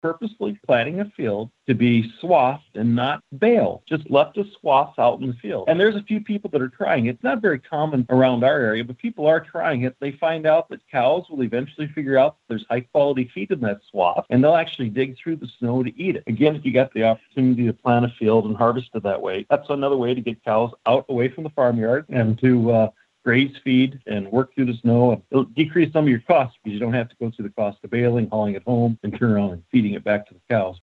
purposely planting a field to be swathed and not bale, just left a swath out in the field. And there's a few people that are trying it. It's not very common around our area, but people are trying it. They find out that cows will eventually figure out that there's high-quality feed in that swath, and they'll actually dig through the snow to eat it. Again, if you got the opportunity to plant a field and harvest it that way, that's another way to get cows out away from the farmyard and to graze feed and work through the snow. And it'll decrease some of your costs because you don't have to go through the cost of baling, hauling it home, and turn around and feeding it back to the cows.